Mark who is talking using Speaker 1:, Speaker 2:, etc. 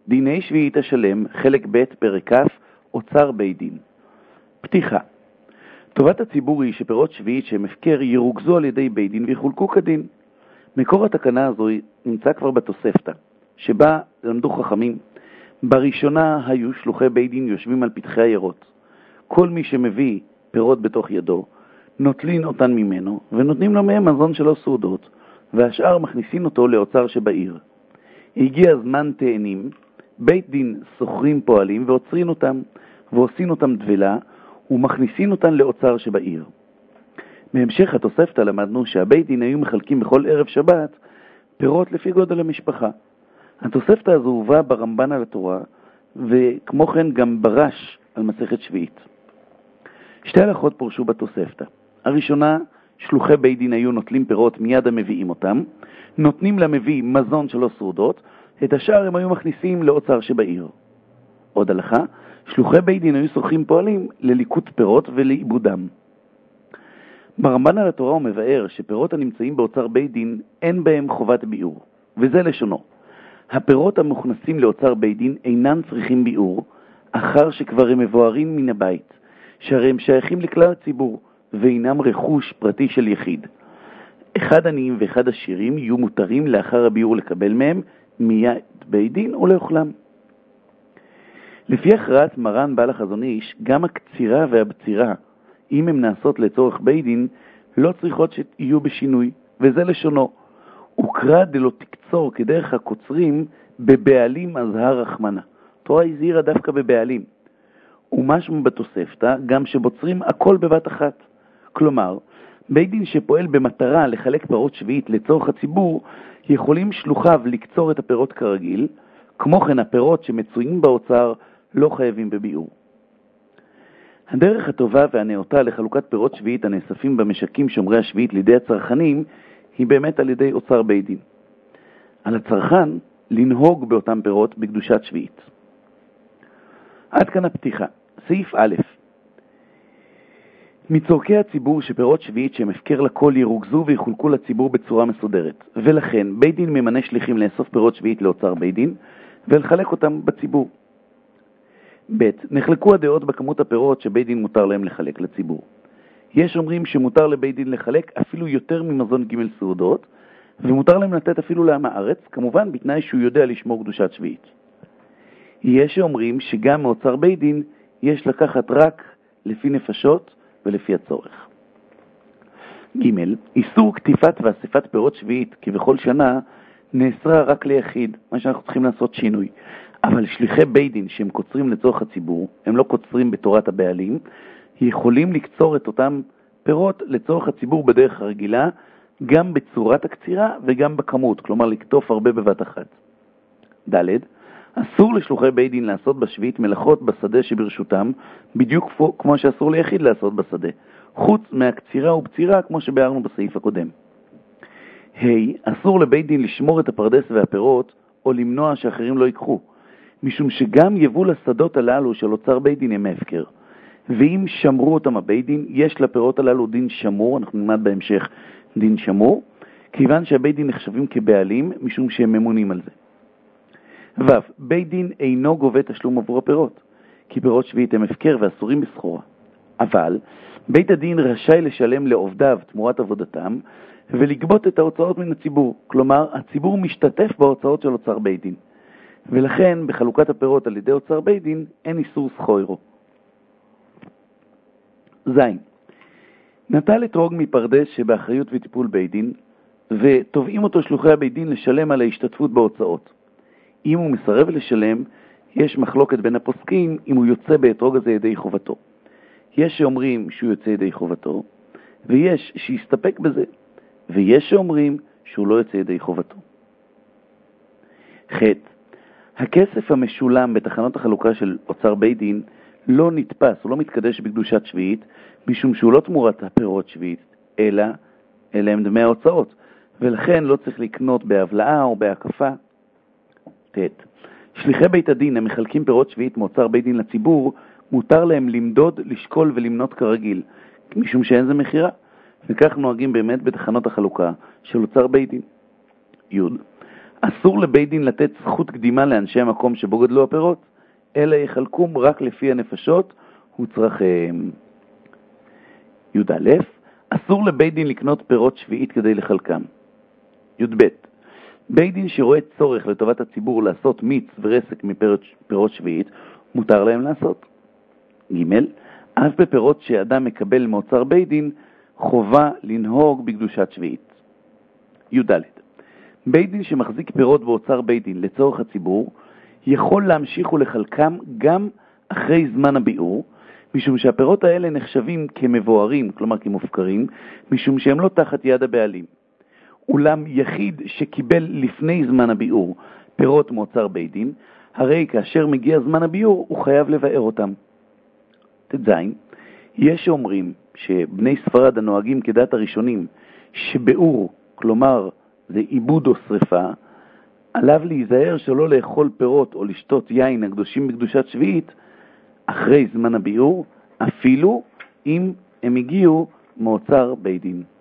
Speaker 1: דיני שביעית השלם, חלק ב' פרק כ', אוצר בית דין. פתיחה. טובת הציבור היא שפירות שביעית שהם הפקר ירוכזו על ידי בית דין ויחולקו כדין. מקור התקנה הזו נמצא כבר בתוספתא, שבה למדו חכמים. בראשונה היו שלוחי בית דין יושבים על פתחי העיירות. כל מי שמביא פירות בתוך ידו, נוטלין אותן ממנו, ונותנים לו מהם מזון שלא סעודות, והשאר מכניסים אותו לאוצר שבעיר. הגיע זמן תאנים, בית דין סוחרים פועלים ועוצרים אותם, ועושים אותם דבלה, ומכניסים אותן לאוצר שבעיר. בהמשך התוספתא למדנו שהבית דין היו מחלקים בכל ערב שבת פירות לפי גודל המשפחה. התוספתא הזו הובאה ברמב"ן על התורה, וכמו כן גם ברש על מסכת שביעית. שתי הלכות פורשו בתוספתא. הראשונה, שלוחי בית דין היו נוטלים פירות מיד המביאים אותם, נותנים למביא מזון שלא סעודות, את השאר הם היו מכניסים לאוצר שבעיר. עוד הלכה, שלוחי בית דין היו סוחרים פועלים לליקוט פירות ולעיבודם. ברמב"ן על התורה הוא מבאר שפירות הנמצאים באוצר בית דין אין בהם חובת ביעור, וזה לשונו. הפירות המוכנסים לאוצר בית דין אינם צריכים ביעור, אחר שכבר הם מבוארים מן הבית, שהרי הם שייכים לכלל הציבור, ואינם רכוש פרטי של יחיד. אחד עניים ואחד עשירים יהיו מותרים לאחר הביעור לקבל מהם מיד בית דין או לאוכלם. לפי הכרעת מרן בעל החזון איש, גם הקצירה והבצירה, אם הם נעשות לצורך בית דין, לא צריכות שיהיו בשינוי, וזה לשונו. וקרא דלא תקצור כדרך הקוצרים בבעלים הזהר רחמנה. תורה הזהירה דווקא בבעלים. ומשהו בתוספתא גם שבוצרים הכל בבת אחת. כלומר, בית דין שפועל במטרה לחלק פירות שביעית לצורך הציבור, יכולים שלוחיו לקצור את הפירות כרגיל, כמו כן הפירות שמצויים באוצר לא חייבים בביעור. הדרך הטובה והנאותה לחלוקת פירות שביעית הנאספים במשקים שומרי השביעית לידי הצרכנים, היא באמת על ידי אוצר בית דין. על הצרכן לנהוג באותם פירות בקדושת שביעית. עד כאן הפתיחה. סעיף א'. מצורכי הציבור שפירות שביעית שהם הפקר לכל ירוכזו ויחולקו לציבור בצורה מסודרת, ולכן בית דין ממנה שליחים לאסוף פירות שביעית לאוצר בית דין ולחלק אותם בציבור. ב'. נחלקו הדעות בכמות הפירות שבית דין מותר להם לחלק לציבור. יש אומרים שמותר לבית דין לחלק אפילו יותר ממזון ג' סעודות, ומותר להם לתת אפילו לעם הארץ, כמובן בתנאי שהוא יודע לשמור קדושת שביעית. יש שאומרים שגם מאוצר בית דין יש לקחת רק לפי נפשות ולפי הצורך. ג'. איסור כתיפת ואספת פירות שביעית כבכל שנה נאסרה רק ליחיד, מה שאנחנו צריכים לעשות שינוי. אבל שליחי בית דין שהם קוצרים לצורך הציבור, הם לא קוצרים בתורת הבעלים, יכולים לקצור את אותם פירות לצורך הציבור בדרך הרגילה, גם בצורת הקצירה וגם בכמות, כלומר לקטוף הרבה בבת אחת. ד'. אסור לשלוחי בית דין לעשות בשביעית מלאכות בשדה שברשותם, בדיוק כמו שאסור ליחיד לעשות בשדה, חוץ מהקצירה ובצירה כמו שבארנו בסעיף הקודם. אסור לבית דין לשמור את הפרדס והפירות, או למנוע שאחרים לא ייקחו, משום שגם יבול השדות הללו של אוצר בית דין הם הפקר. ואם שמרו אותם הבית דין, יש לפירות הללו דין שמור, אנחנו נלמד בהמשך דין שמור, כיוון שהבית דין נחשבים כבעלים, משום שהם ממונים על זה. ו'. בית דין אינו גובה תשלום עבור הפירות, כי פירות שביעית הם הפקר ואסורים בסחורה. אבל בית הדין רשאי לשלם לעובדיו תמורת עבודתם, ולגבות את ההוצאות מן הציבור. כלומר, הציבור משתתף בהוצאות של אוצר בית דין. ולכן בחלוקת הפירות על ידי אוצר בית דין אין איסור סחוירו. ז'. נטל אתרוג מפרדס שבאחריות וטיפול בית דין, ותובעים אותו שלוחי הבית דין לשלם על ההשתתפות בהוצאות. אם הוא מסרב לשלם, יש מחלוקת בין הפוסקים אם הוא יוצא באתרוג הזה ידי חובתו. יש שאומרים שהוא יוצא ידי חובתו, ויש שיסתפק בזה, ויש שאומרים שהוא לא יוצא ידי חובתו. ח'. הכסף המשולם בתחנות החלוקה של אוצר בית דין לא נתפס, הוא לא מתקדש בקדושת שביעית, משום שהוא לא תמורת הפירות שביעית, אלא הם דמי ההוצאות, ולכן לא צריך לקנות בהבלעה או בהקפה. ט'. שליחי בית הדין המחלקים פירות שביעית מאוצר בית דין לציבור, מותר להם למדוד, לשקול ולמנות כרגיל, משום שאין זה מחירה, וכך נוהגים באמת בתחנות החלוקה של אוצר בית דין. י'. אסור לבית דין לתת זכות קדימה לאנשי המקום שבו גדלו הפירות, אלא יחלקום רק לפי הנפשות וצרכיהם. י"א, אסור לבית דין לקנות פירות שביעית כדי לחלקם. י"ב, בית דין שרואה צורך לטובת הציבור לעשות מיץ ורסק מפירות שביעית, מותר להם לעשות. ג', אף בפירות שאדם מקבל מאוצר בית דין, חובה לנהוג בקדושת שביעית. י"ד, בית דין שמחזיק פירות באוצר בית דין לצורך הציבור, יכול להמשיך ולחלקם גם אחרי זמן הביאור, משום שהפירות האלה נחשבים כמבוארים, כלומר כמופקרים, משום שהם לא תחת יד הבעלים. אולם יחיד שקיבל לפני זמן הביאור פירות מאוצר בית דין, הרי כאשר מגיע זמן הביאור הוא חייב לבאר אותם. ט"ז, יש שאומרים שבני ספרד הנוהגים כדת הראשונים, שביאור, כלומר זה עיבוד או שריפה, עליו להיזהר שלא לאכול פירות או לשתות יין הקדושים בקדושת שביעית אחרי זמן הביאור, אפילו אם הם הגיעו מאוצר בית דין.